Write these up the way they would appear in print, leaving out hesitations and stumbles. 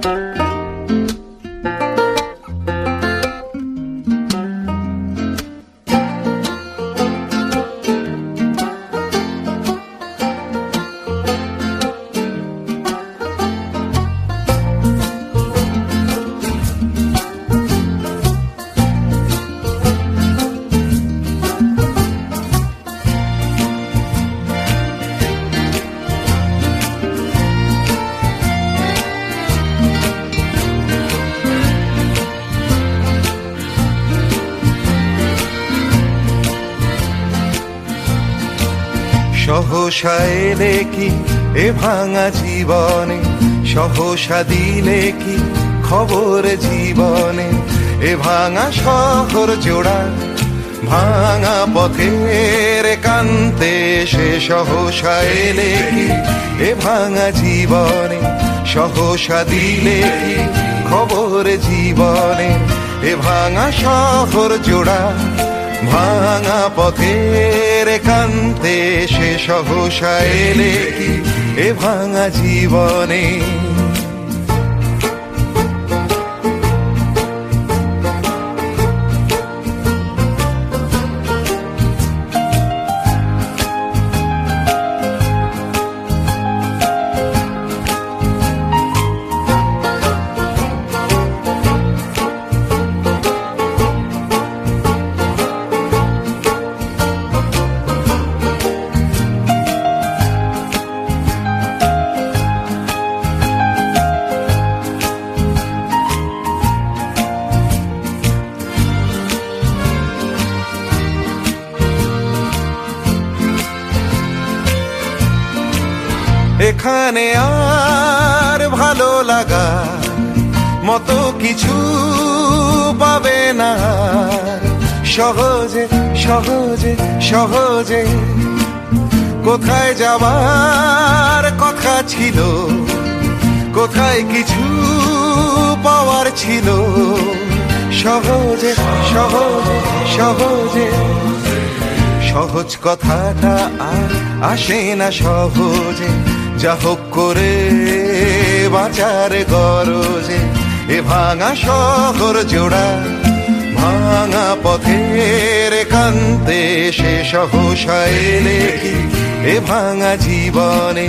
সহসা এলে কি এ ভাঙা জীবনে, সহসা দিলে কি খবর জীবনে, এ ভাঙা শহর জোড়া ভাঙা পথের কান্তে সে সহসা এলে কি এ ভাঙা জীবনে, সহসা দিলে কি খবর জীবনে, এ ভাঙা শহর জোড়া ভাঙা পথের কান্তে সে সহসা এলে কি এ ভাঙা জীবনে। এখানে আর ভালো লাগা মতো কিছু পাবে না, সহজে সহজে সহজে কোথায় যাবার কথা ছিল, কোথায় কিছু পাওয়ার ছিল, সহজে সহজে সহজে সহজ কথাটা আর আসে না সহজে, যা হোক করে বাঁচার গরজে, এ ভাঙা শহর জোড়া ভাঙা পথের কান্তে সে সহসা এলে কি এ ভাঙা জীবনে।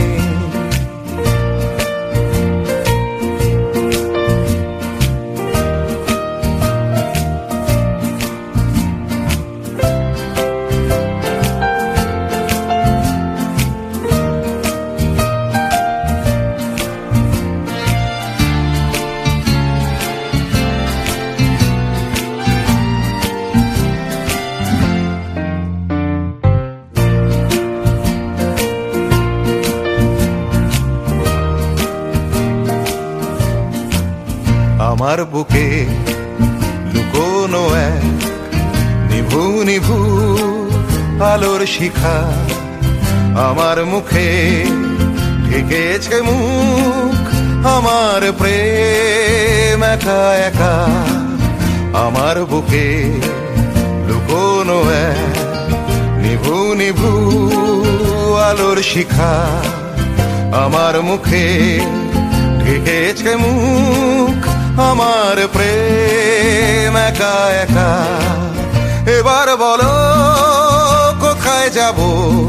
আমার বুকে লুকোনো এক নিভু নিভু আলোর শিখা, আমার মুখে ঢেকেছে মুখ আমার প্রেম একা একা, আমার বুকে লুকোনো এক নিভু নিভু আলোর শিখা, আমার মুখে ঢেকেছে মুখ আমার প্রেম একা একা। এবার বলো কোথায় যাব,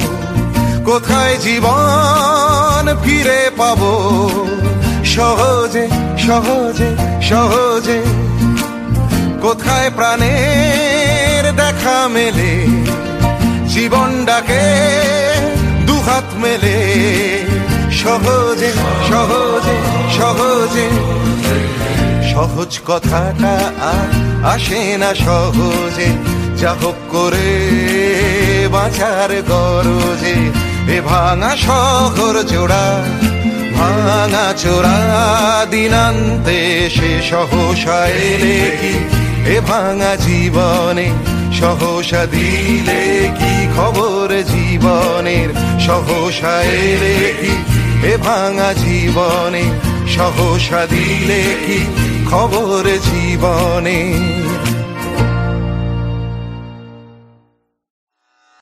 কোথায় জীবন ফিরে পাবো, সহজে সহজে সহজে কোথায় প্রাণের দেখা মেলে, জীবন ডাকে দুহাত মেলে, সহজে সহজে সহজে সহজ কথাটা আর আসে না সহজে, যা হোক করে বাঁচার গরজে, এ ভাঙা শহর জোড়া ভাঙা চোরা দিনান্তে সে সহসা এলে কি এ ভাঙা জীবনে, সহসা দিলে কি খবর জীবনের, সহসা এলে কি এ ভাঙা জীবনে, সহসা দিলে কি খবর জীবনে।